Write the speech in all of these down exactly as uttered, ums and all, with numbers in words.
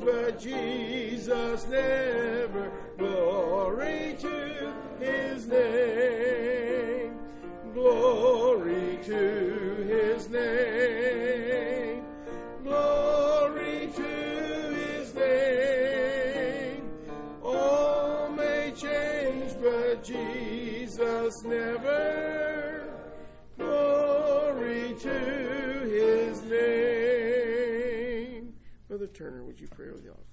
but Jesus never. Glory to his name. Glory to his name. Glory to his name. All may change, but Jesus never. Glory to his name. Brother Turner, would you pray with the offering?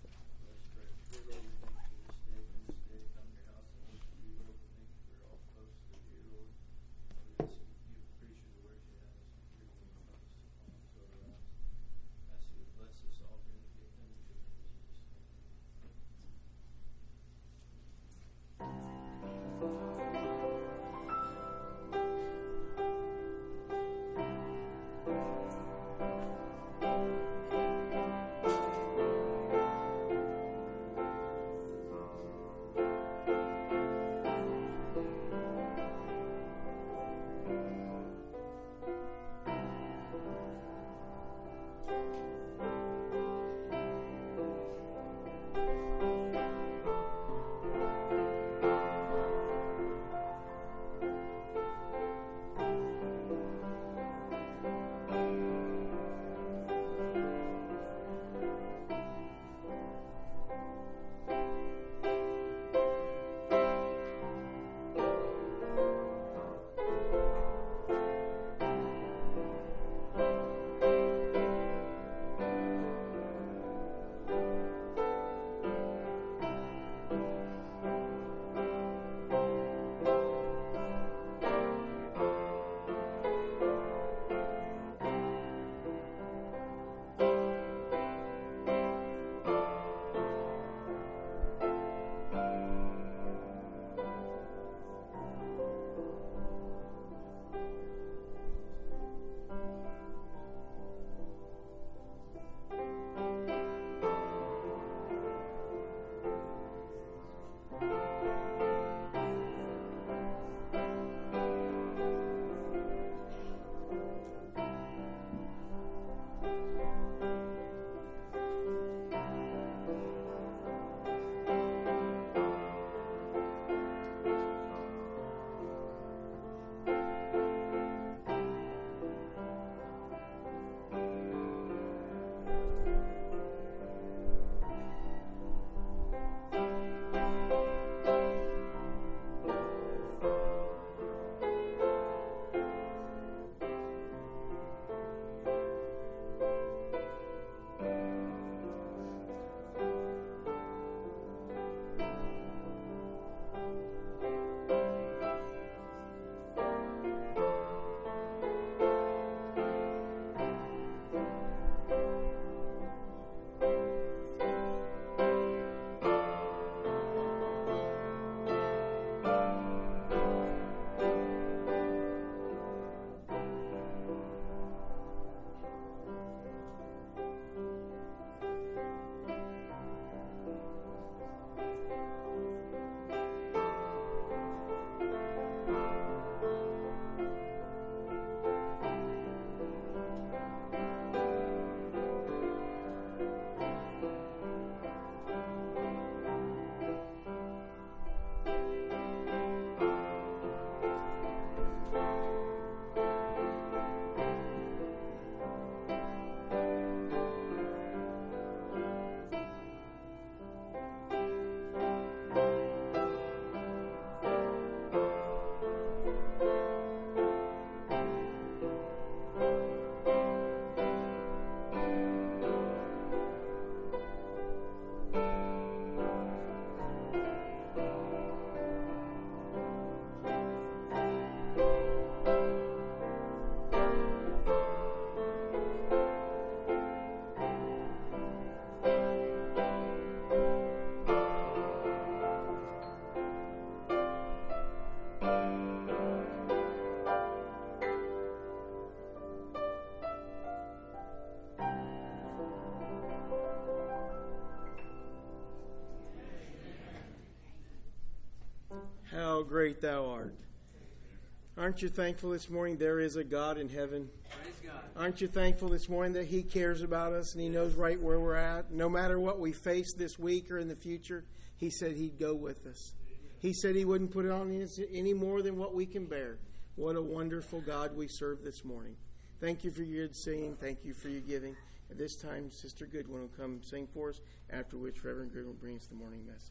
How great thou art. Aren't you thankful this morning there is a God in heaven? Praise Aren't you thankful this morning that He cares about us and He knows right where we're at? No matter what we face this week or in the future, He said He'd go with us. He said He wouldn't put it on us any more than what we can bear. What a wonderful God we serve this morning. Thank you for your singing. Thank you for your giving. At this time, Sister Goodwin will come sing for us, after which Reverend Goodwin brings the morning message.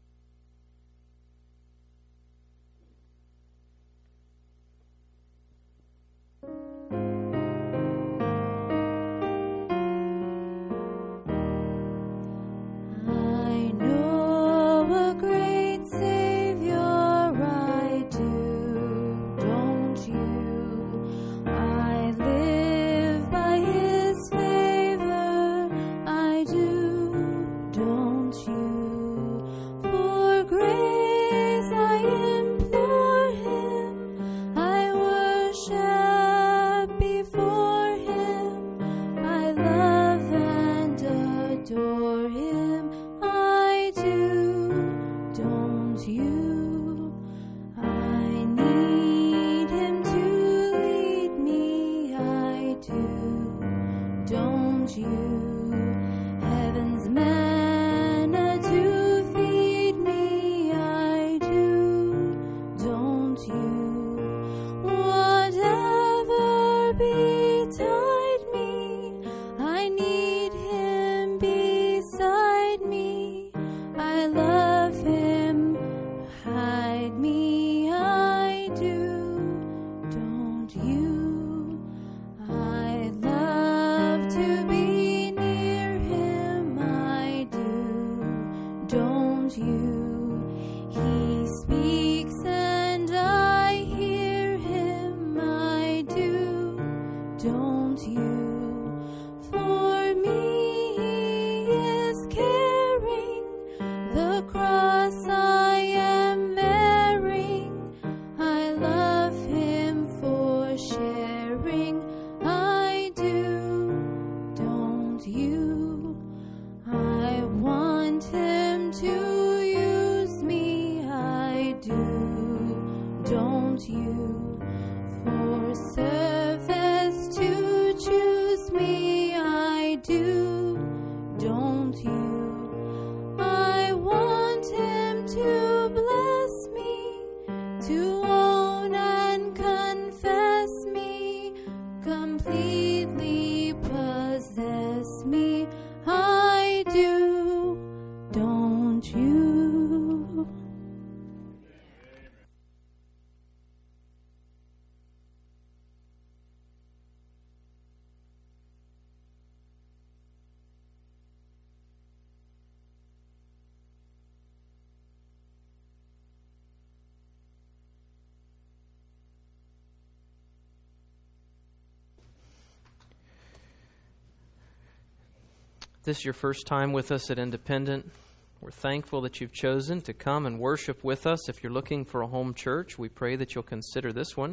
If this is your first time with us at Independent, we're thankful that you've chosen to come and worship with us. If you're looking for a home church, we pray that you'll consider this one.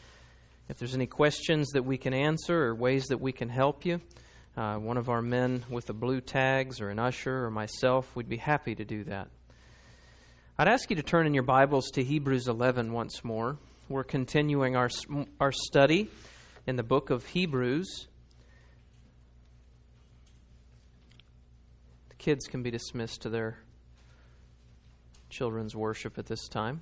If there's any questions that we can answer or ways that we can help you, uh, one of our men with the blue tags or an usher or myself, we'd be happy to do that. I'd ask you to turn in your Bibles to Hebrews eleven once more. We're continuing our our study in the book of Hebrews. The kids can be dismissed to their children's worship at this time.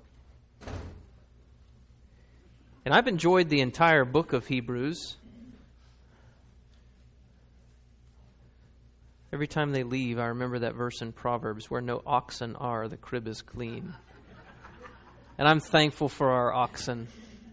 And I've enjoyed the entire book of Hebrews. Every time they leave, I remember that verse in Proverbs, where no oxen are, the crib is clean. And I'm thankful for our oxen.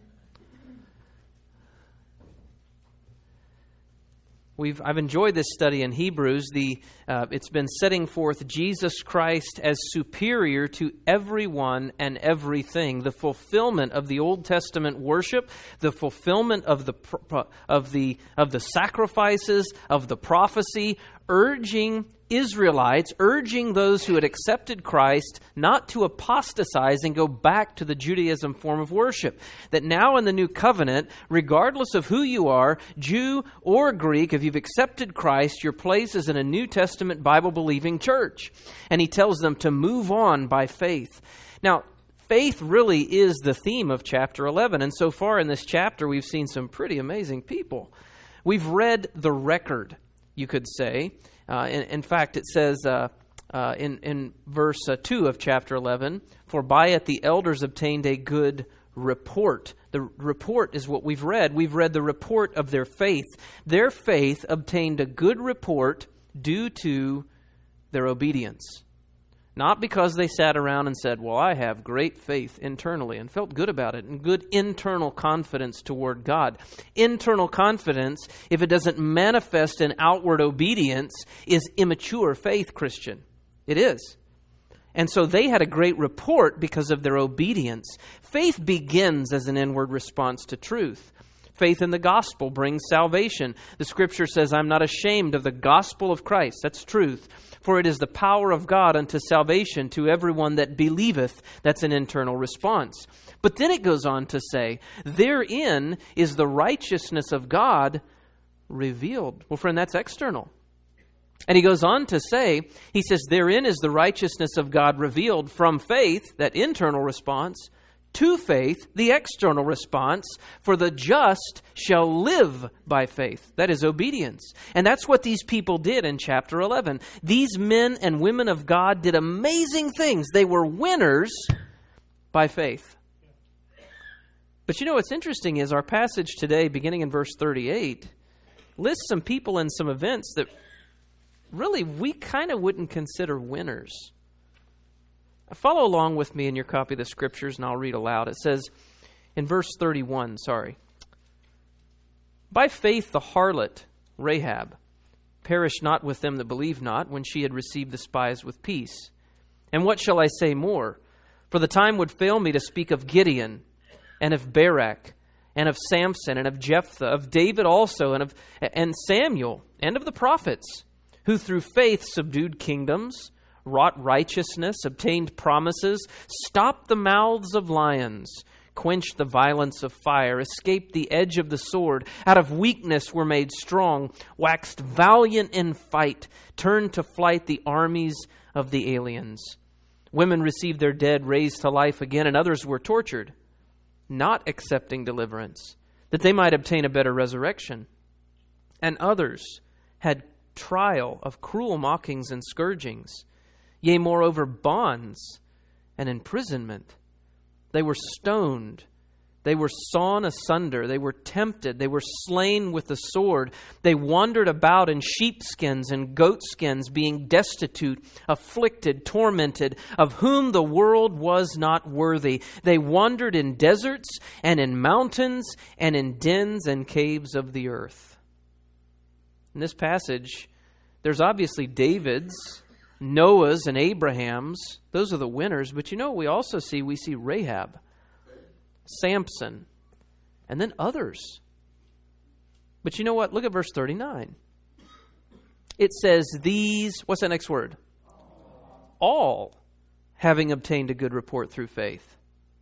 We've I've enjoyed this study in Hebrews. The uh, it's been setting forth Jesus Christ as superior to everyone and everything. The fulfillment of the Old Testament worship, the fulfillment of the of the of the sacrifices, of the prophecy, urging Israelites, urging those who had accepted Christ not to apostatize and go back to the Judaism form of worship. That now in the new covenant, regardless of who you are, Jew or Greek, if you've accepted Christ, your place is in a New Testament Bible-believing church. And he tells them to move on by faith. Now, Faith really is the theme of chapter eleven. And so far in this chapter, we've seen some pretty amazing people. We've read the record, you could say. Uh, in, in fact, it says uh, uh, in, in verse uh, two of chapter eleven, "For by it the elders obtained a good report." The report is what we've read. We've read the report of their faith. Their faith obtained a good report due to their obedience. Not because they sat around and said, well, I have great faith internally and felt good about it and good internal confidence toward God. Internal confidence, if it doesn't manifest in outward obedience, is immature faith, Christian. It is. And so they had a great report because of their obedience. Faith begins as an inward response to truth. Faith in the gospel brings salvation. The scripture says, I'm not ashamed of the gospel of Christ. That's truth. For it is the power of God unto salvation to everyone that believeth. That's an internal response. But then it goes on to say, therein is the righteousness of God revealed. Well, friend, that's external. And he goes on to say, he says, therein is the righteousness of God revealed from faith, that internal response, to faith, the external response, for the just shall live by faith. That is obedience. And that's what these people did in chapter eleven. These men and women of God did amazing things. They were winners by faith. But you know what's interesting is our passage today, beginning in verse thirty-eight, lists some people and some events that really we kind of wouldn't consider winners. Follow along with me in your copy of the scriptures, and I'll read aloud. It says in verse thirty-one, sorry, by faith the harlot, Rahab, perished not with them that believe not, when she had received the spies with peace. And what shall I say more? For the time would fail me to speak of Gideon, and of Barak, and of Samson, and of Jephthah, of David also, and of and Samuel, and of the prophets, who through faith subdued kingdoms, wrought righteousness, obtained promises, stopped the mouths of lions, quenched the violence of fire, escaped the edge of the sword, out of weakness were made strong, waxed valiant in fight, turned to flight the armies of the aliens. Women received their dead raised to life again, and others were tortured, not accepting deliverance, that they might obtain a better resurrection. And others had trial of cruel mockings and scourgings. Yea, moreover, bonds and imprisonment. They were stoned. They were sawn asunder. They were tempted. They were slain with the sword. They wandered about in sheepskins and goatskins, being destitute, afflicted, tormented, of whom the world was not worthy. They wandered in deserts and in mountains and in dens and caves of the earth. In this passage, there's obviously David's, Noah's, and Abraham's. Those are the winners. But you know what we also see? We see Rahab, Samson, and then others. But you know what? Look at verse thirty-nine. It says, these, what's that next word? All having obtained a good report through faith.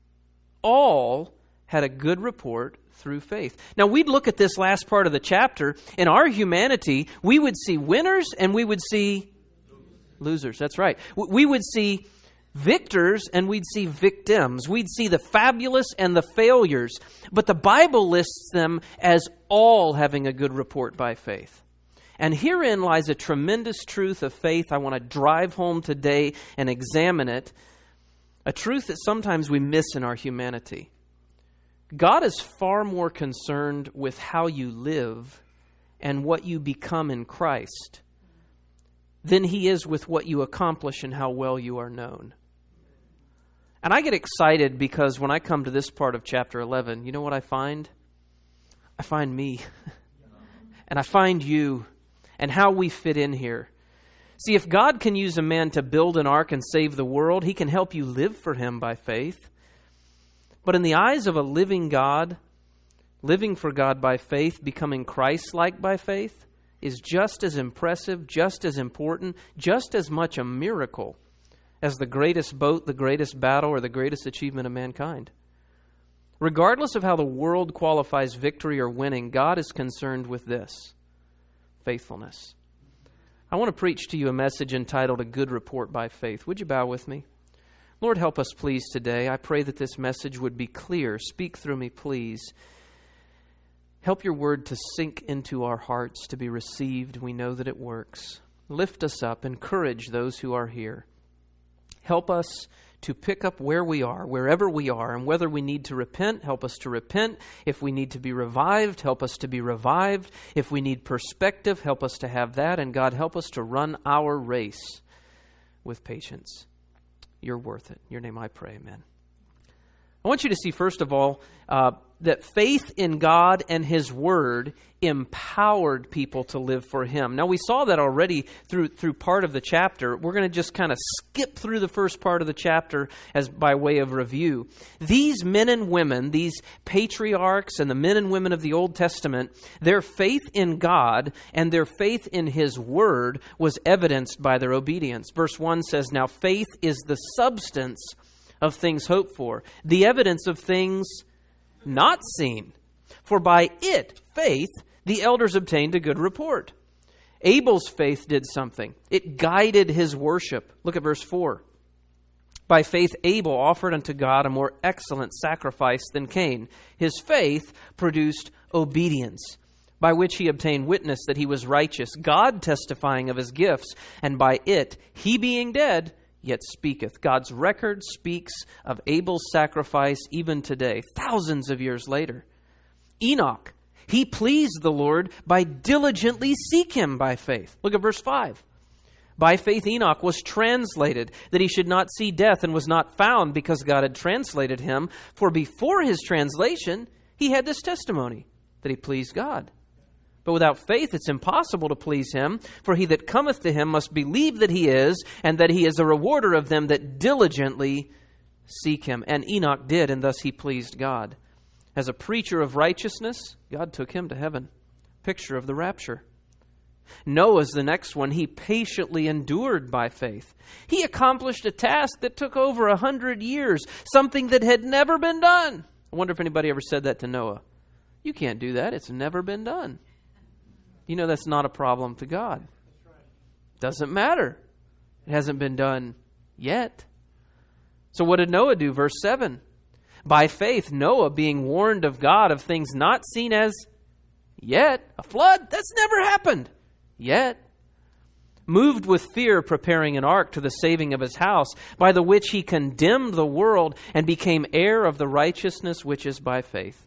All had a good report through faith. Now, we'd look at this last part of the chapter. In our humanity, we would see winners and we would see losers. That's right. We would see victors and we'd see victims. We'd see the fabulous and the failures. But the Bible lists them as all having a good report by faith. And herein lies a tremendous truth of faith I want to drive home today and examine it. A truth that sometimes we miss in our humanity. God is far more concerned with how you live and what you become in Christ than He is with what you accomplish and how well you are known. And I get excited because when I come to this part of chapter eleven, you know what I find? I find me. And I find you and how we fit in here. See, if God can use a man to build an ark and save the world, He can help you live for Him by faith. But in the eyes of a living God, living for God by faith, becoming Christ-like by faith, is just as impressive, just as important, just as much a miracle as the greatest boat, the greatest battle, or the greatest achievement of mankind. Regardless of how the world qualifies victory or winning, God is concerned with this: faithfulness. I want to preach to you a message entitled A Good Report by Faith. Would you bow with me? Lord, help us, please, today. I pray that this message would be clear. Speak through me, please. Help your word to sink into our hearts, to be received. We know that it works. Lift us up. Encourage those who are here. Help us to pick up where we are, wherever we are, and whether we need to repent, help us to repent. If we need to be revived, help us to be revived. If we need perspective, help us to have that. And God, help us to run our race with patience. You're worth it. In your name I pray, amen. I want you to see, first of all, uh, that faith in God and His Word empowered people to live for Him. Now, we saw that already through through part of the chapter. We're going to just kind of skip through the first part of the chapter as by way of review. These men and women, these patriarchs and the men and women of the Old Testament, their faith in God and their faith in His Word was evidenced by their obedience. Verse one says, "Now faith is the substance of things hoped for, the evidence of things not seen. For by it, faith, the elders obtained a good report." Abel's faith did something. It guided his worship. Look at verse four. "By faith Abel offered unto God a more excellent sacrifice than Cain. His faith produced obedience, by which he obtained witness that he was righteous, God testifying of his gifts, and by it, he being dead, yet speaketh." God's record speaks of Abel's sacrifice even today, thousands of years later. Enoch, he pleased the Lord by diligently seek Him by faith. Look at verse five. "By faith Enoch was translated, that he should not see death, and was not found, because God had translated him. For before his translation, he had this testimony, that he pleased God. But without faith it's impossible to please Him, for he that cometh to Him must believe that He is, and that He is a rewarder of them that diligently seek Him." And Enoch did, and thus he pleased God. As a preacher of righteousness, God took him to heaven. Picture of the rapture. Noah's the next one. He patiently endured by faith. He accomplished a task that took over a hundred years, something that had never been done. I wonder if anybody ever said that to Noah. You can't do that. It's never been done. You know that's not a problem to God. Doesn't matter. It hasn't been done yet. So what did Noah do? Verse seven. "By faith Noah, being warned of God of things not seen as yet," a flood, that's never happened yet, "moved with fear, preparing an ark to the saving of his house, by the which he condemned the world, and became heir of the righteousness which is by faith."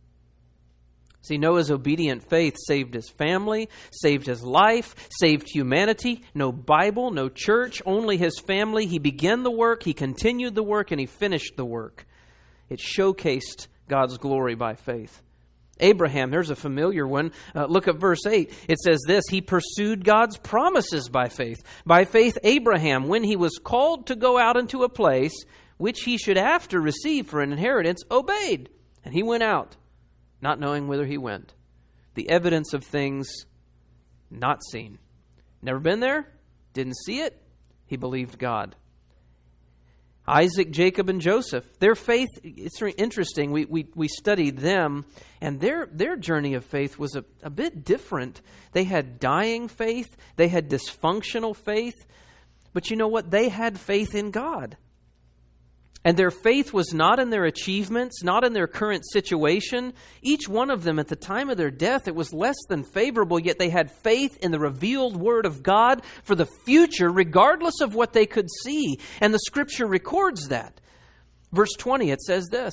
See, Noah's obedient faith saved his family, saved his life, saved humanity. No Bible, no church, only his family. He began the work, he continued the work, and he finished the work. It showcased God's glory by faith. Abraham, there's a familiar one. Uh, look at verse eight. It says this, "He pursued God's promises by faith. By faith Abraham, when he was called to go out into a place which he should after receive for an inheritance, obeyed. And he went out, not knowing whither he went." The evidence of things not seen. Never been there? Didn't see it? He believed God. Isaac, Jacob, and Joseph. Their faith, it's very interesting. We we, we studied them, and their, their journey of faith was a, a bit different. They had dying faith. They had dysfunctional faith. But you know what? They had faith in God. And their faith was not in their achievements, not in their current situation. Each one of them at the time of their death, it was less than favorable, yet they had faith in the revealed Word of God for the future, regardless of what they could see. And the Scripture records that. Verse twenty, it says this,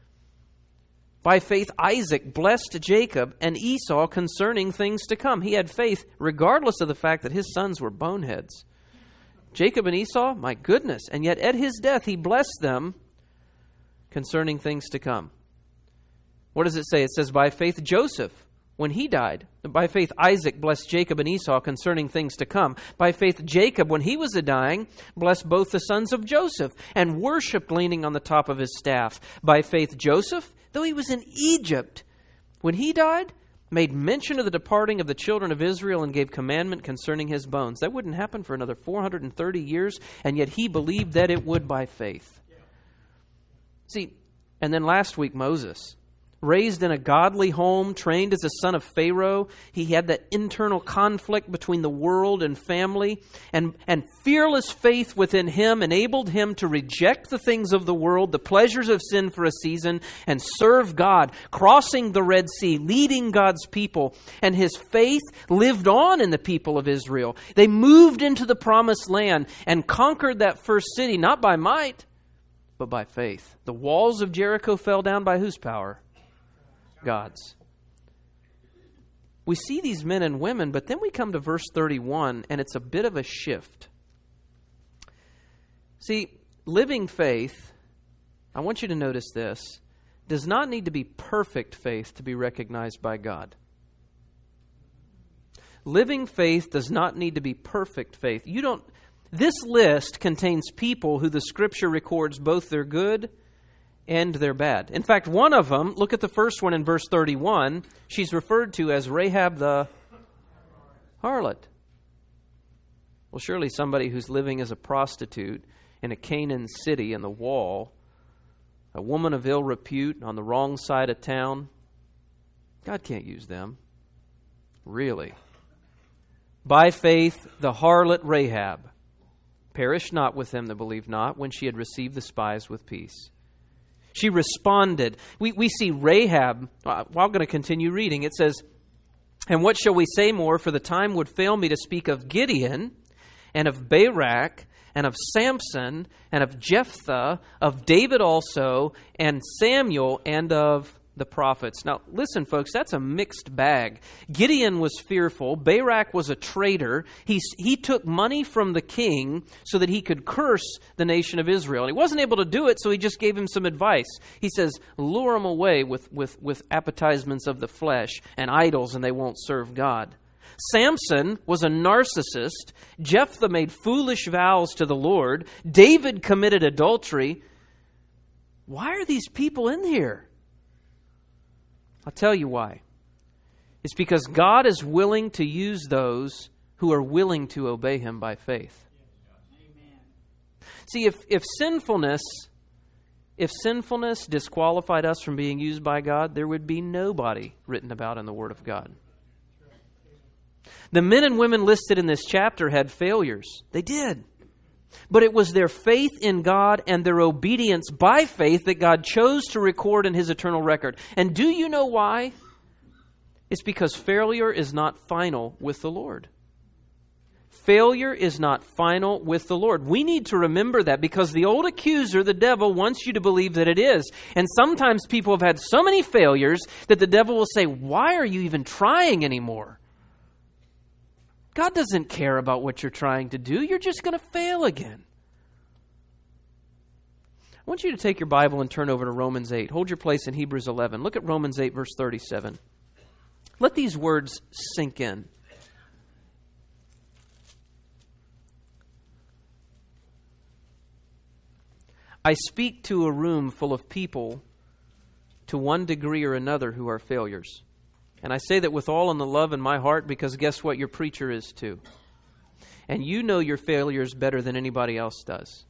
"By faith Isaac blessed Jacob and Esau concerning things to come." He had faith regardless of the fact that his sons were boneheads. Jacob and Esau, my goodness. And yet at his death, he blessed them concerning things to come. What does it say? It says, by faith Joseph, when he died. By faith Isaac blessed Jacob and Esau concerning things to come. By faith Jacob, when he was a-dying, blessed both the sons of Joseph and worshipped leaning on the top of his staff. By faith Joseph, though he was in Egypt, when he died, made mention of the departing of the children of Israel and gave commandment concerning his bones. That wouldn't happen for another four hundred thirty years, and yet he believed that it would by faith. See, and then last week Moses. raised in a godly home, trained as a son of Pharaoh. He had that internal conflict between the world and family. And, and fearless faith within him enabled him to reject the things of the world, the pleasures of sin for a season, and serve God, crossing the Red Sea, leading God's people. And his faith lived on in the people of Israel. They moved into the promised land and conquered that first city, not by might, but by faith. The walls of Jericho fell down by whose power? God's. We see these men and women, but then we come to verse thirty-one, and it's a bit of a shift. See, living faith, I want you to notice this, does not need to be perfect faith to be recognized by God. Living faith does not need to be perfect faith. You don't. This list contains people who the Scripture records both their good and their bad. In fact, one of them, look at the first one in verse thirty-one, she's referred to as Rahab the harlot. Well, surely somebody who's living as a prostitute in a Canaan city in the wall, a woman of ill repute on the wrong side of town, God can't use them. Really. By faith, the harlot Rahab perished not with them that believed not when she had received the spies with peace. She responded. We, we see Rahab, well, I'm going to continue reading. It says, and what shall we say more? For the time would fail me to speak of Gideon and of Barak and of Samson and of Jephthah, of David also, and Samuel, and of the prophets. Now, listen, folks, that's a mixed bag. Gideon was fearful. Barak was a traitor. He, he took money from the king so that he could curse the nation of Israel. And he wasn't able to do it, so he just gave him some advice. He says, lure them away with, with, with appetisements of the flesh and idols, and they won't serve God. Samson was a narcissist. Jephthah made foolish vows to the Lord. David committed adultery. Why are these people in here? I'll tell you why. It's because God is willing to use those who are willing to obey Him by faith. Amen. See, if, if sinfulness, if sinfulness disqualified us from being used by God, there would be nobody written about in the Word of God. The men and women listed in this chapter had failures. They did. But it was their faith in God and their obedience by faith that God chose to record in His eternal record. And do you know why? It's because failure is not final with the Lord. Failure is not final with the Lord. We need to remember that because the old accuser, the devil, wants you to believe that it is. And sometimes people have had so many failures that the devil will say, why are you even trying anymore? God doesn't care about what you're trying to do. You're just going to fail again. I want you to take your Bible and turn over to Romans eight. Hold your place in Hebrews eleven. Look at Romans eight, verse thirty-seven. Let these words sink in. I speak to a room full of people to one degree or another who are failures. And I say that with all in the love in my heart because guess what? Your preacher is too. And you know your failures better than anybody else does.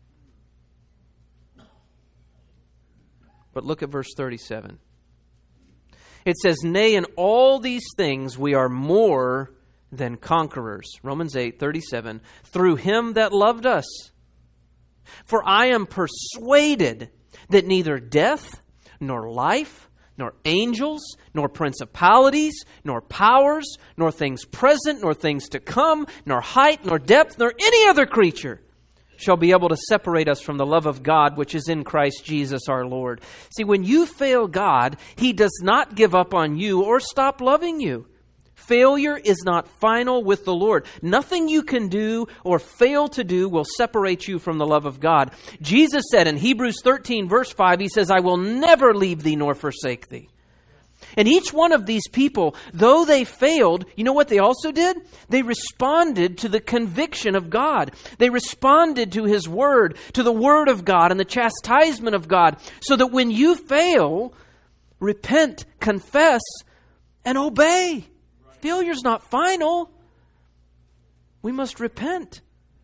But look at verse thirty-seven. It says, nay, in all these things we are more than conquerors. Romans eight, thirty-seven. Through Him that loved us. For I am persuaded that neither death nor life, nor angels, nor principalities, nor powers, nor things present, nor things to come, nor height, nor depth, nor any other creature shall be able to separate us from the love of God, which is in Christ Jesus our Lord. See, when you fail God, He does not give up on you or stop loving you. Failure is not final with the Lord. Nothing you can do or fail to do will separate you from the love of God. Jesus said in Hebrews thirteen, verse five, He says, I will never leave thee nor forsake thee. And each one of these people, though they failed, you know what they also did? They responded to the conviction of God. They responded to His Word, to the Word of God and the chastisement of God, so that when you fail, repent, confess, and obey. Failure's not final. We must repent.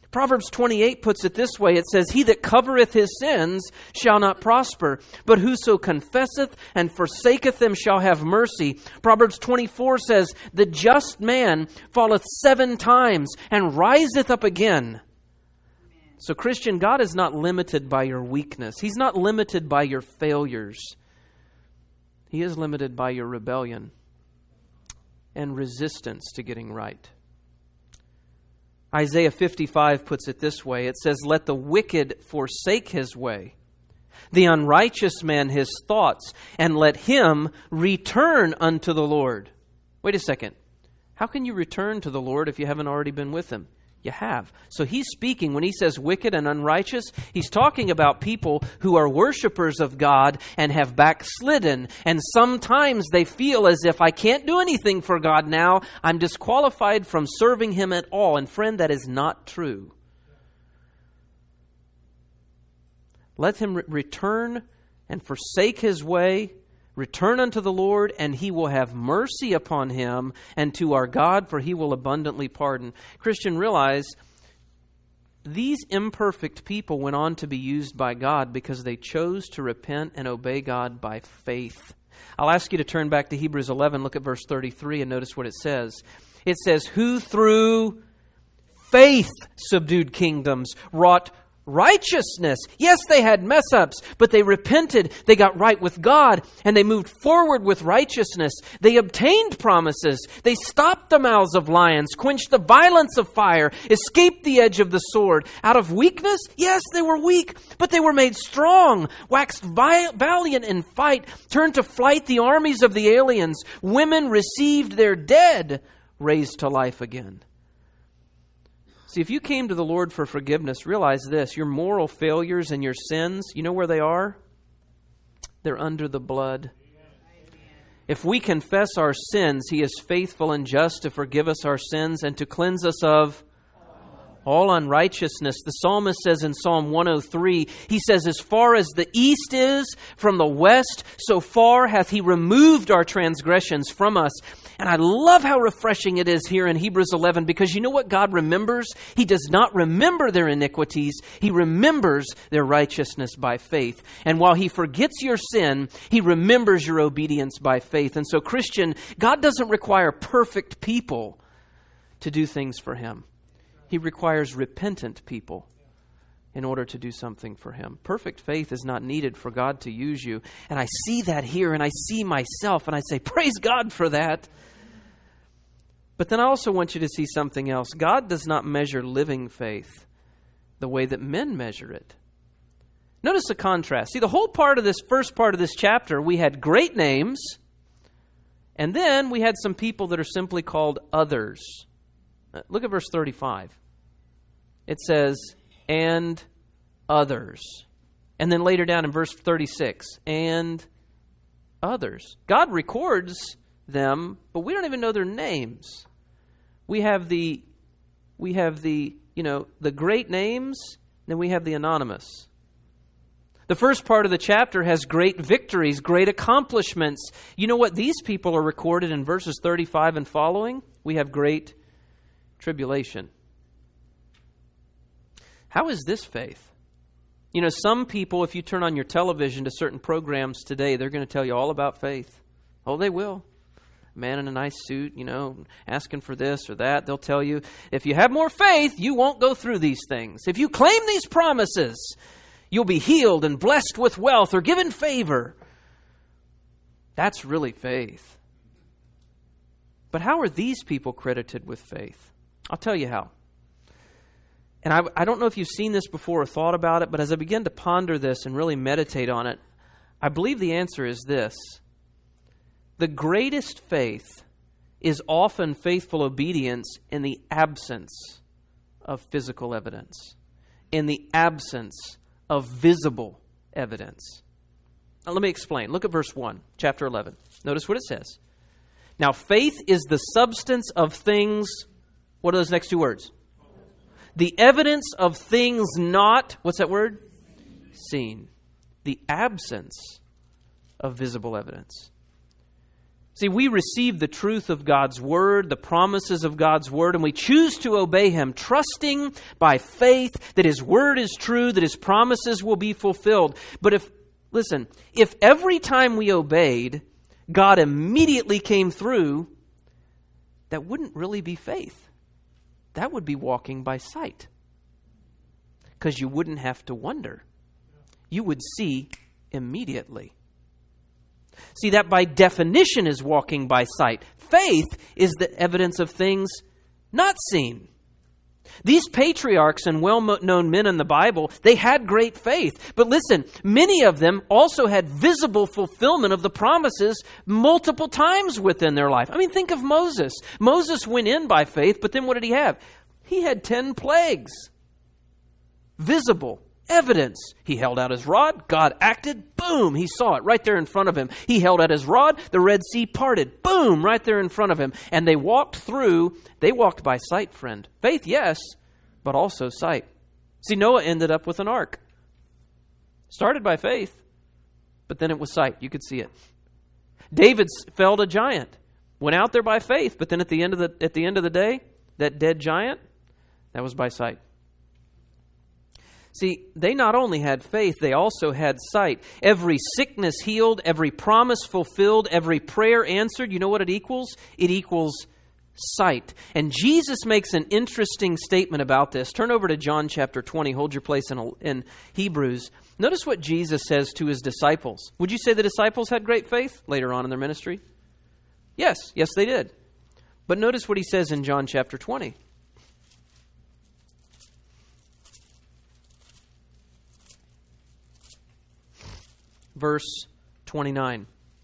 Proverbs twenty-eight puts it this way. It says, "He that covereth his sins shall not prosper, but whoso confesseth and forsaketh them shall have mercy." Proverbs twenty-four says, "The just man falleth seven times and riseth up again." So, Christian, God is not limited by your weakness. He's not limited by your failures. He is limited by your rebellion and resistance to getting right. Isaiah fifty-five puts it this way. It says, "Let the wicked forsake his way, the unrighteous man his thoughts, and let him return unto the Lord." Wait a second. How can you return to the Lord if you haven't already been with Him? You have. So he's speaking, when he says wicked and unrighteous, he's talking about people who are worshipers of God and have backslidden. And sometimes they feel as if, I can't do anything for God now. I'm disqualified from serving Him at all. And friend, that is not true. Let him re- return and forsake his way. Return unto the Lord, and He will have mercy upon him, and to our God, for He will abundantly pardon. Christian, realize these imperfect people went on to be used by God because they chose to repent and obey God by faith. I'll ask you to turn back to Hebrews eleven, look at verse thirty-three, and notice what it says. It says, "Who through faith subdued kingdoms, wrought righteousness." Yes, they had mess-ups, but they repented, they got right with God, and they moved forward with righteousness. They obtained promises. They stopped the mouths of lions, quenched the violence of fire, escaped the edge of the sword. Out of weakness? Yes, they were weak, but they were made strong, waxed vi- valiant in fight, turned to flight the armies of the aliens. Women received their dead, raised to life again. See, if you came to the Lord for forgiveness, realize this: your moral failures and your sins, you know where they are? They're under the blood. If we confess our sins, He is faithful and just to forgive us our sins and to cleanse us of all unrighteousness. The psalmist says in Psalm one oh three, he says, "As far as the east is from the west, so far hath He removed our transgressions from us." And I love how refreshing it is here in Hebrews eleven, because you know what God remembers? He does not remember their iniquities. He remembers their righteousness by faith. And while He forgets your sin, He remembers your obedience by faith. And so, Christian, God doesn't require perfect people to do things for Him. He requires repentant people in order to do something for Him. Perfect faith is not needed for God to use you. And I see that here, and I see myself, and I say, praise God for that. But then I also want you to see something else. God does not measure living faith the way that men measure it. Notice the contrast. See, the whole part of this first part of this chapter, we had great names, and then we had some people that are simply called others. Look at verse thirty-five. It says, "and others." And then later down in verse thirty-six, "and others." God records them, but we don't even know their names. We have the, we have the, you know, the great names, then we have the anonymous. The first part of the chapter has great victories, great accomplishments. You know what? These people are recorded in verses thirty-five and following. We have great tribulation. How is this faith? You know, some people, if you turn on your television to certain programs today, they're going to tell you all about faith. Oh, they will. A man in a nice suit, you know, asking for this or that. They'll tell you, if you have more faith, you won't go through these things. If you claim these promises, you'll be healed and blessed with wealth or given favor. That's really faith. But how are these people credited with faith? I'll tell you how. And I, I don't know if you've seen this before or thought about it, but as I begin to ponder this and really meditate on it, I believe the answer is this. The greatest faith is often faithful obedience in the absence of physical evidence, in the absence of visible evidence. Now let me explain. Look at verse one, chapter eleven. Notice what it says. Now faith is the substance of things. What are those next two words? The evidence of things not, what's that word? Seen. The absence of visible evidence. See, we receive the truth of God's Word, the promises of God's Word, and we choose to obey Him, trusting by faith that His Word is true, that His promises will be fulfilled. But if, listen, if every time we obeyed, God immediately came through, that wouldn't really be faith. That would be walking by sight. Because you wouldn't have to wonder. You would see immediately. See, that by definition is walking by sight. Faith is the evidence of things not seen. These patriarchs and well-known men in the Bible, they had great faith. But listen, many of them also had visible fulfillment of the promises multiple times within their life. I mean, think of Moses. Moses went in by faith, but then what did he have? He had ten plagues. Visible. Evidence. He held out his rod. God acted. Boom. He saw it right there in front of him. He held out his rod. The Red Sea parted. Boom. Right there in front of him. And they walked through. They walked by sight, friend. Faith, yes, but also sight. See, Noah ended up with an ark. Started by faith, but then it was sight. You could see it. David felled a giant. Went out there by faith, but then at the end of the at the end of the day, that dead giant, that was by sight. See, they not only had faith, they also had sight. Every sickness healed, every promise fulfilled, every prayer answered. You know what it equals? It equals sight. And Jesus makes an interesting statement about this. Turn over to John chapter twenty. Hold your place in, in Hebrews. Notice what Jesus says to His disciples. Would you say the disciples had great faith later on in their ministry? Yes, yes they did. But notice what He says in John chapter twenty. Verse twenty-nine.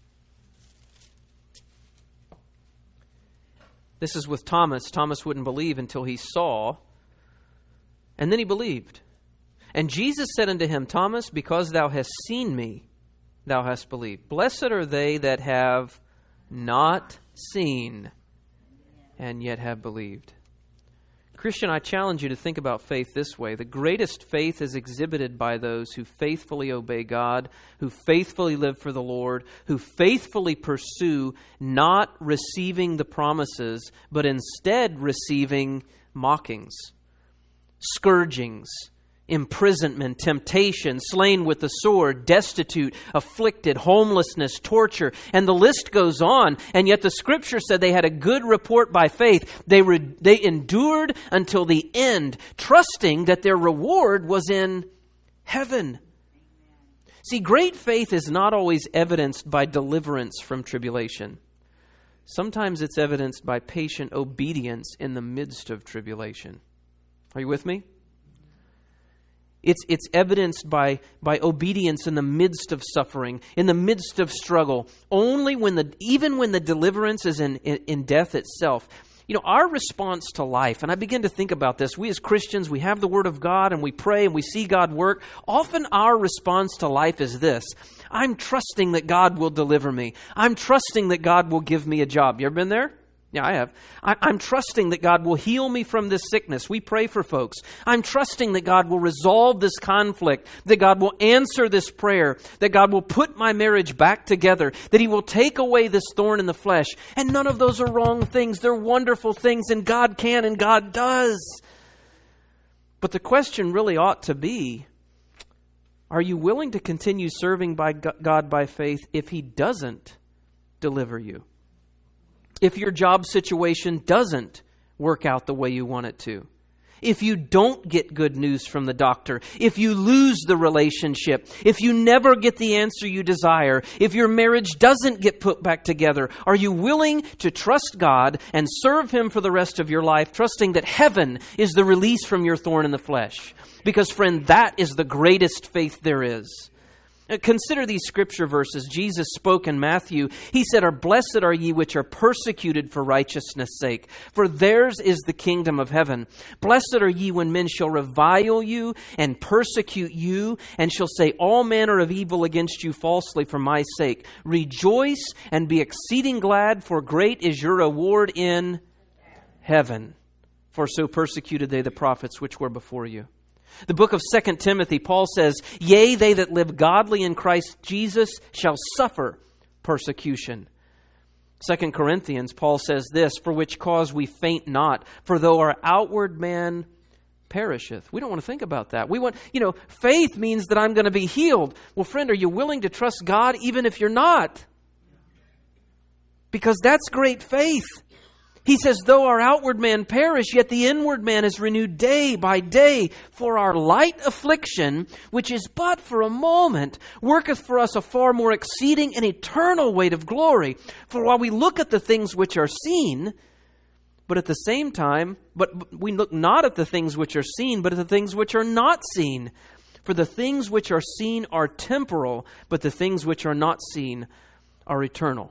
This is with Thomas. Thomas wouldn't believe until he saw, and then he believed. And Jesus said unto him, Thomas, because thou hast seen me, thou hast believed. Blessed are they that have not seen and yet have believed. Christian, I challenge you to think about faith this way. The greatest faith is exhibited by those who faithfully obey God, who faithfully live for the Lord, who faithfully pursue not receiving the promises, but instead receiving mockings, scourgings, imprisonment, temptation, slain with the sword, destitute, afflicted, homelessness, torture, and the list goes on. And yet the Scripture said they had a good report by faith. They re- they endured until the end, trusting that their reward was in heaven. See, great faith is not always evidenced by deliverance from tribulation. Sometimes it's evidenced by patient obedience in the midst of tribulation. Are you with me? It's it's evidenced by, by obedience in the midst of suffering, in the midst of struggle. Only when the even when the deliverance is in, in, in death itself. You know, our response to life, and I begin to think about this, we as Christians, we have the Word of God and we pray and we see God work. Often our response to life is this: I'm trusting that God will deliver me. I'm trusting that God will give me a job. You ever been there? Yeah, I have. I, I'm trusting that God will heal me from this sickness. We pray for folks. I'm trusting that God will resolve this conflict, that God will answer this prayer, that God will put my marriage back together, that He will take away this thorn in the flesh. And none of those are wrong things. They're wonderful things, and God can and God does. But the question really ought to be, are you willing to continue serving by God by faith if He doesn't deliver you? If your job situation doesn't work out the way you want it to, if you don't get good news from the doctor, if you lose the relationship, if you never get the answer you desire, if your marriage doesn't get put back together, are you willing to trust God and serve Him for the rest of your life, trusting that heaven is the release from your thorn in the flesh? Because, friend, that is the greatest faith there is. Consider these scripture verses. Jesus spoke in Matthew. He said, "Are blessed are ye which are persecuted for righteousness' sake, for theirs is the kingdom of heaven. Blessed are ye when men shall revile you and persecute you, and shall say all manner of evil against you falsely for my sake. Rejoice and be exceeding glad, for great is your reward in heaven. For so persecuted they the prophets which were before you." The book of Second Timothy, Paul says, "Yea, they that live godly in Christ Jesus shall suffer persecution." Second Corinthians, Paul says this, for which cause we faint not, for though our outward man perisheth. We don't want to think about that. We want, you know, faith means that I'm going to be healed. Well, friend, are you willing to trust God even if you're not? Because that's great faith. He says, though our outward man perish, yet the inward man is renewed day by day. For our light affliction, which is but for a moment, worketh for us a far more exceeding and eternal weight of glory. For while we look at the things which are seen, but at the same time, but we look not at the things which are seen, but at the things which are not seen. For the things which are seen are temporal, but the things which are not seen are eternal.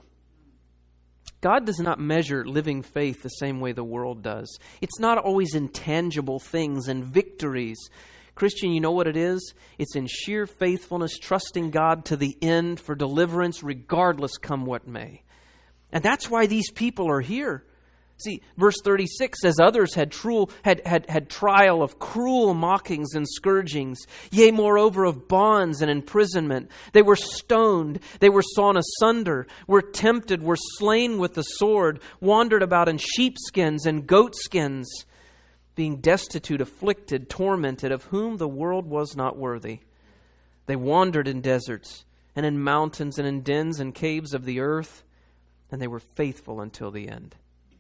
God does not measure living faith the same way the world does. It's not always intangible things and victories. Christian, you know what it is? It's in sheer faithfulness, trusting God to the end for deliverance, regardless come what may. And that's why these people are here. See, verse thirty-six says, others had, true, had, had, had trial of cruel mockings and scourgings, yea, moreover, of bonds and imprisonment. They were stoned, they were sawn asunder, were tempted, were slain with the sword, wandered about in sheepskins and goatskins, being destitute, afflicted, tormented, of whom the world was not worthy. They wandered in deserts and in mountains and in dens and caves of the earth, and they were faithful until the end.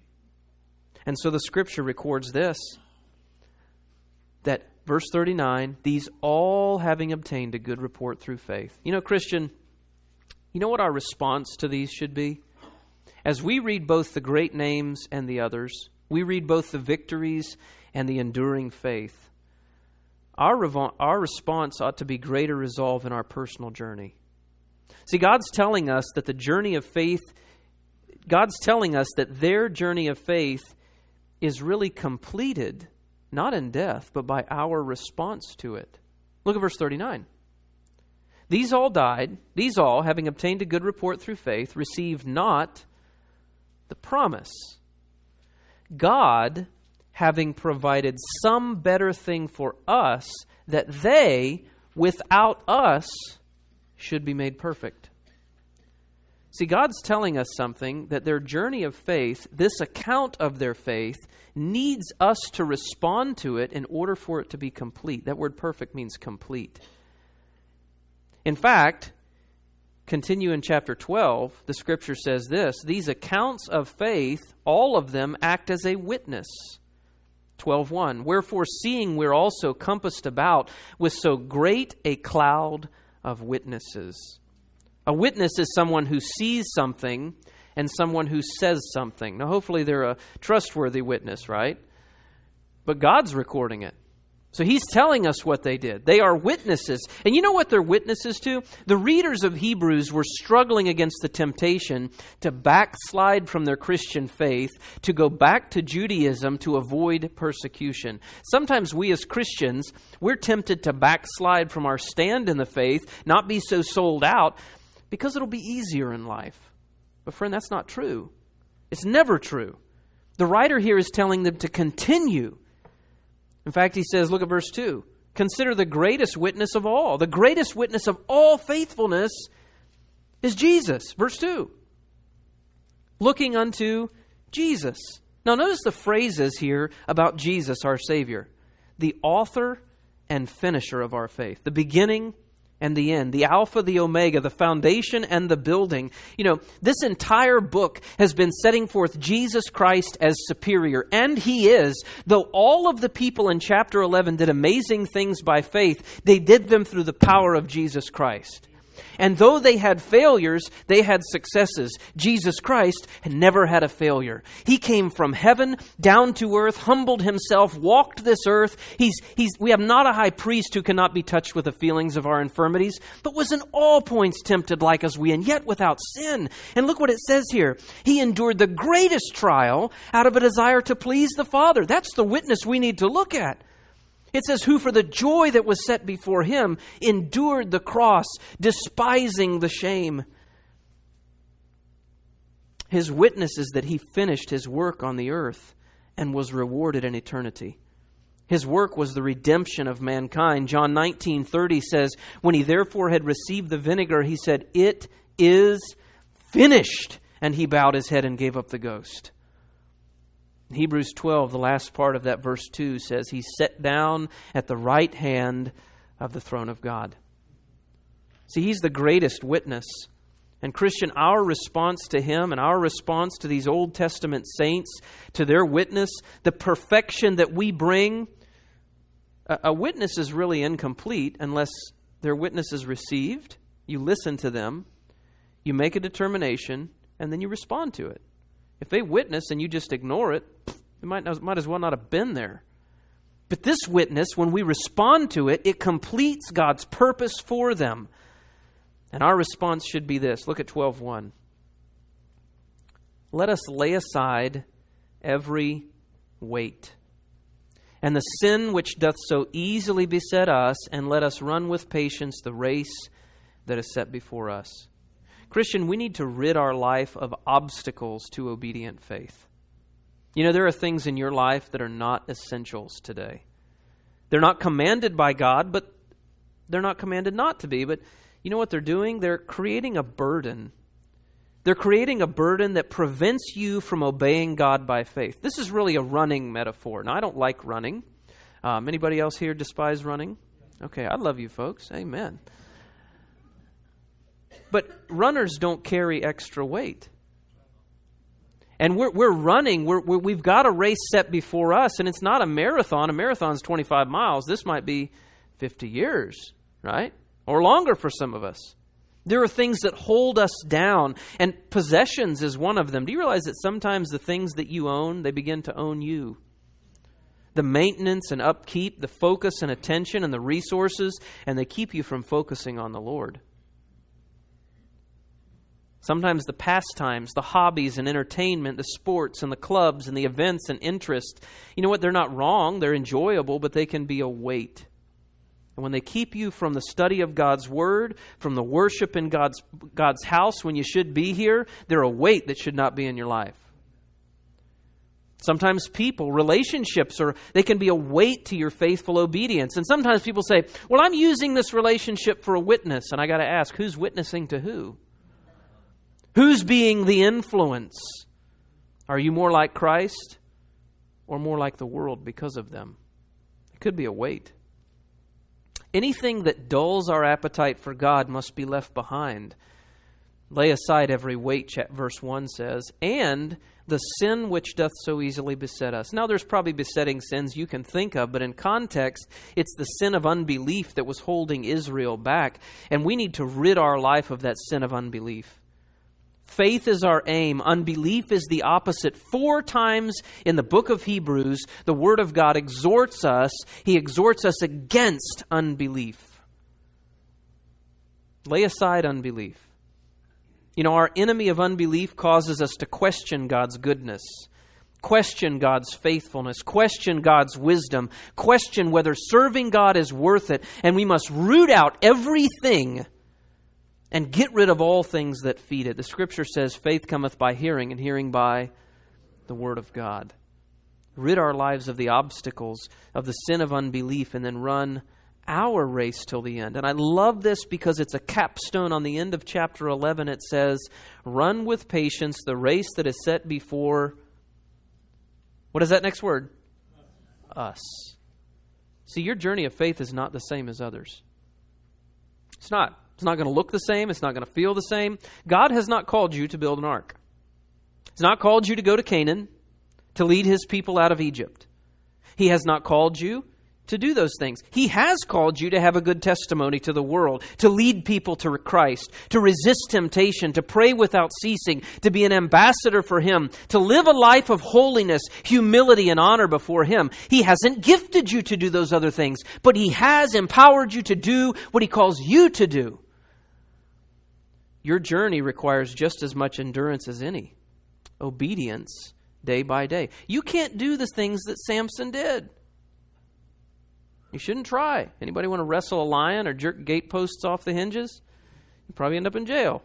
And so the Scripture records this, that verse thirty-nine, these all having obtained a good report through faith. You know, Christian, you know what our response to these should be? As we read both the great names and the others, we read both the victories and the enduring faith, our, revo- our response ought to be greater resolve in our personal journey. See, God's telling us that the journey of faith, God's telling us that their journey of faith is really completed, not in death, but by our response to it. Look at verse thirty-nine. These all died, these all, having obtained a good report through faith, received not the promise. God, having provided some better thing for us, that they, without us, should be made perfect. See, God's telling us something, that their journey of faith, this account of their faith, needs us to respond to it in order for it to be complete. That word perfect means complete. In fact, continue in chapter twelve, the Scripture says this, these accounts of faith, all of them act as a witness. twelve one, wherefore seeing we're also compassed about with so great a cloud of witnesses. A witness is someone who sees something and someone who says something. Now, hopefully they're a trustworthy witness, right? But God's recording it. So He's telling us what they did. They are witnesses. And you know what they're witnesses to? The readers of Hebrews were struggling against the temptation to backslide from their Christian faith, to go back to Judaism to avoid persecution. Sometimes we as Christians, we're tempted to backslide from our stand in the faith, not be so sold out, because it'll be easier in life. But friend, that's not true. It's never true. The writer here is telling them to continue. In fact, he says, look at verse two. Consider the greatest witness of all. The greatest witness of all faithfulness is Jesus. Verse two. Looking unto Jesus. Now notice the phrases here about Jesus, our Savior. The author and finisher of our faith. The beginning and the end, the Alpha, the Omega, the foundation and the building. You know, this entire book has been setting forth Jesus Christ as superior, and He is. Though all of the people in chapter eleven did amazing things by faith, they did them through the power of Jesus Christ. And though they had failures, they had successes. Jesus Christ had never had a failure. He came from heaven down to earth, humbled Himself, walked this earth. He's, he's, we have not a high priest who cannot be touched with the feelings of our infirmities, but was in all points tempted like as we, and yet without sin. And look what it says here. He endured the greatest trial out of a desire to please the Father. That's the witness we need to look at. It says, who for the joy that was set before Him endured the cross, despising the shame. His witness is that He finished His work on the earth and was rewarded in eternity. His work was the redemption of mankind. John nineteen thirty says, when He therefore had received the vinegar, He said, it is finished. and he bowed his head and gave up the ghost. Hebrews twelve, the last part of that verse two, says he sat down at the right hand of the throne of God. See, he's the greatest witness. And Christian, our response to him and our response to these Old Testament saints, to their witness, the perfection that we bring, a, a witness is really incomplete unless their witness is received. You listen to them, you make a determination, and then you respond to it. If they witness and you just ignore it, you might, might as well not have been there. But this witness, when we respond to it, it completes God's purpose for them. And our response should be this. Look at twelve one. Let us lay aside every weight and the sin which doth so easily beset us, and let us run with patience the race that is set before us. Christian, we need to rid our life of obstacles to obedient faith. You know, there are things in your life that are not essentials today. They're not commanded by God, but they're not commanded not to be. But you know what they're doing? They're creating a burden. They're creating a burden that prevents you from obeying God by faith. This is really a running metaphor. Now, I don't like running. Um, anybody else here despise running? Okay, I love you folks. Amen. But runners don't carry extra weight. And we're we're running. We're, we're, we've got a race set before us, and it's not a marathon. A marathon's twenty-five miles. This might be fifty years, right? Or longer for some of us. There are things that hold us down, and possessions is one of them. Do you realize that sometimes the things that you own, they begin to own you? The maintenance and upkeep, the focus and attention and the resources, and they keep you from focusing on the Lord. Sometimes the pastimes, the hobbies and entertainment, the sports and the clubs and the events and interests, you know what? They're not wrong. They're enjoyable, but they can be a weight. And when they keep you from the study of God's Word, from the worship in God's, God's house when you should be here, they're a weight that should not be in your life. Sometimes people, relationships, are they can be a weight to your faithful obedience. And sometimes people say, well, I'm using this relationship for a witness. And I got to ask, who's witnessing to who? Who's being the influence? Are you more like Christ or more like the world because of them? It could be a weight. Anything that dulls our appetite for God must be left behind. Lay aside every weight, verse one says, and the sin which doth so easily beset us. Now, there's probably besetting sins you can think of, but in context, it's the sin of unbelief that was holding Israel back, and we need to rid our life of that sin of unbelief. Faith is our aim. Unbelief is the opposite. Four times in the book of Hebrews, the Word of God exhorts us. He exhorts us against unbelief. Lay aside unbelief. You know, our enemy of unbelief causes us to question God's goodness, question God's faithfulness, question God's wisdom, question whether serving God is worth it, and we must root out everything and get rid of all things that feed it. The Scripture says, faith cometh by hearing, and hearing by the Word of God. Rid our lives of the obstacles, of the sin of unbelief, and then run our race till the end. And I love this because it's a capstone on the end of chapter eleven. It says, run with patience the race that is set before, what is that next word? Us. See, your journey of faith is not the same as others. It's not. It's not going to look the same. It's not going to feel the same. God has not called you to build an ark. He's not called you to go to Canaan, to lead His people out of Egypt. He has not called you to do those things. He has called you to have a good testimony to the world, to lead people to Christ, to resist temptation, to pray without ceasing, to be an ambassador for Him, to live a life of holiness, humility, and honor before Him. He hasn't gifted you to do those other things, but He has empowered you to do what He calls you to do. Your journey requires just as much endurance as any. Obedience day by day. You can't do the things that Samson did. You shouldn't try. Anybody want to wrestle a lion or jerk gateposts off the hinges? You probably end up in jail.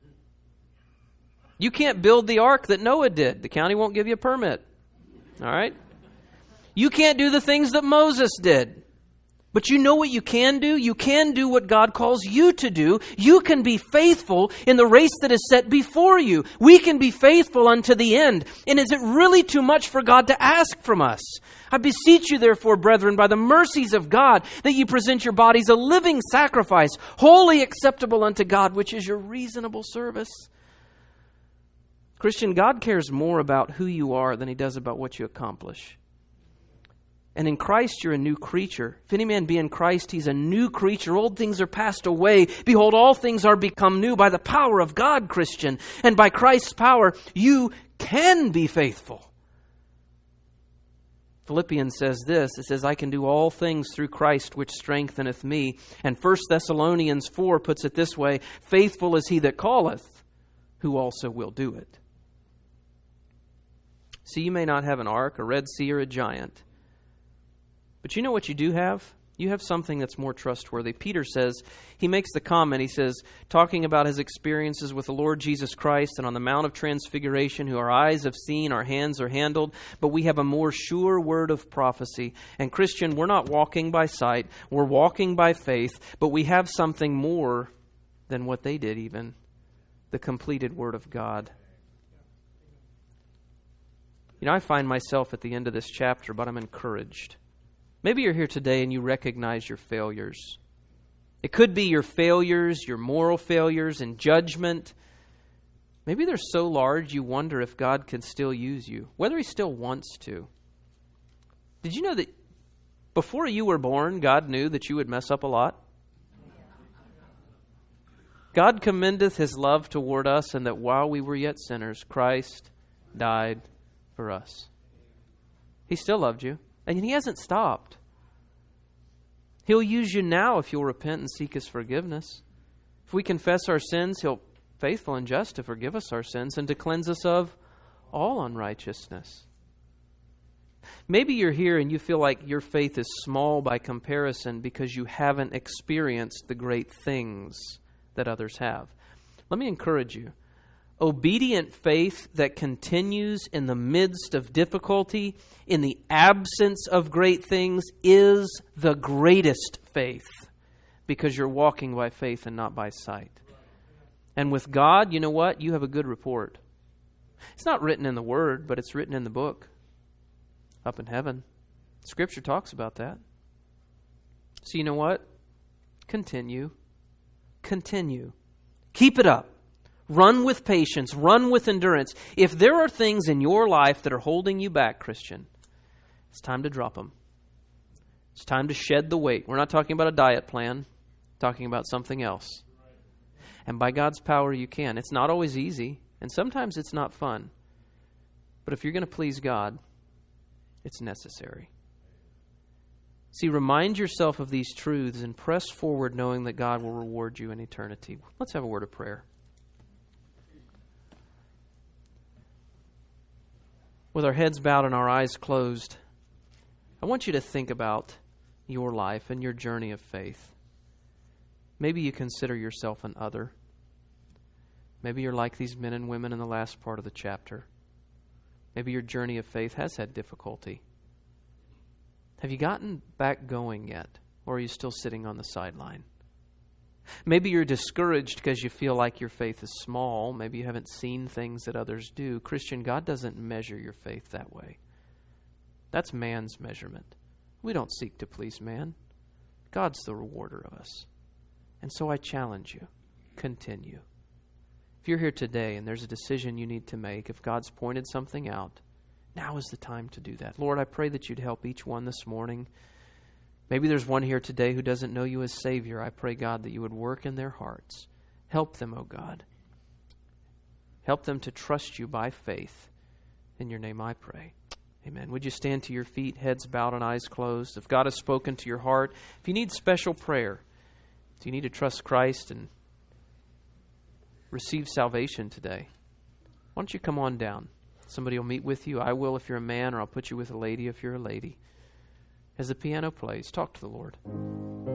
You can't build the ark that Noah did. The county won't give you a permit. All right? You can't do the things that Moses did. But you know what you can do? You can do what God calls you to do. You can be faithful in the race that is set before you. We can be faithful unto the end. And is it really too much for God to ask from us? I beseech you, therefore, brethren, by the mercies of God, that you present your bodies a living sacrifice, wholly acceptable unto God, which is your reasonable service. Christian, God cares more about who you are than He does about what you accomplish. And in Christ, you're a new creature. If any man be in Christ, he's a new creature. Old things are passed away. Behold, all things are become new by the power of God, Christian. And by Christ's power, you can be faithful. Philippians says this. It says, I can do all things through Christ, which strengtheneth me. And First Thessalonians four puts it this way, faithful is he that calleth, who also will do it. See, you may not have an ark, a Red Sea, or a giant. But you know what you do have? You have something that's more trustworthy. Peter says, he makes the comment, he says, talking about his experiences with the Lord Jesus Christ and on the Mount of Transfiguration, who our eyes have seen, our hands are handled, but we have a more sure word of prophecy. And Christian, we're not walking by sight, we're walking by faith, but we have something more than what they did even, the completed Word of God. You know, I find myself at the end of this chapter, but I'm encouraged. Maybe you're here today and you recognize your failures. It could be your failures, your moral failures in judgment. Maybe they're so large you wonder if God can still use you, whether He still wants to. Did you know that before you were born, God knew that you would mess up a lot? God commendeth His love toward us, and that while we were yet sinners, Christ died for us. He still loved you. And He hasn't stopped. He'll use you now if you'll repent and seek His forgiveness. If we confess our sins, He'll faithful and just to forgive us our sins and to cleanse us of all unrighteousness. Maybe you're here and you feel like your faith is small by comparison because you haven't experienced the great things that others have. Let me encourage you. Obedient faith that continues in the midst of difficulty, in the absence of great things, is the greatest faith, because you're walking by faith and not by sight. And with God, you know what? You have a good report. It's not written in the Word, but it's written in the book up in heaven. Scripture talks about that. So you know what? Continue. Continue. Keep it up. Run with patience. Run with endurance. If there are things in your life that are holding you back, Christian, it's time to drop them. It's time to shed the weight. We're not talking about a diet plan. We're talking about something else. And by God's power, you can. It's not always easy, and sometimes it's not fun. But if you're going to please God, it's necessary. See, remind yourself of these truths and press forward knowing that God will reward you in eternity. Let's have a word of prayer. With our heads bowed and our eyes closed, I want you to think about your life and your journey of faith. Maybe you consider yourself an other. Maybe you're like these men and women in the last part of the chapter. Maybe your journey of faith has had difficulty. Have you gotten back going yet? Or are you still sitting on the sideline? Maybe you're discouraged because you feel like your faith is small. Maybe you haven't seen things that others do. Christian, God doesn't measure your faith that way. That's man's measurement. We don't seek to please man. God's the rewarder of us. And so I challenge you, continue. If you're here today and there's a decision you need to make, if God's pointed something out, now is the time to do that. Lord, I pray that you'd help each one this morning. Maybe there's one here today who doesn't know you as Savior. I pray, God, that you would work in their hearts. Help them, oh God. Help them to trust you by faith. In your name I pray. Amen. Would you stand to your feet, heads bowed and eyes closed? If God has spoken to your heart, if you need special prayer, if you need to trust Christ and receive salvation today, why don't you come on down? Somebody will meet with you. I will if you're a man, or I'll put you with a lady if you're a lady. As the piano plays, talk to the Lord.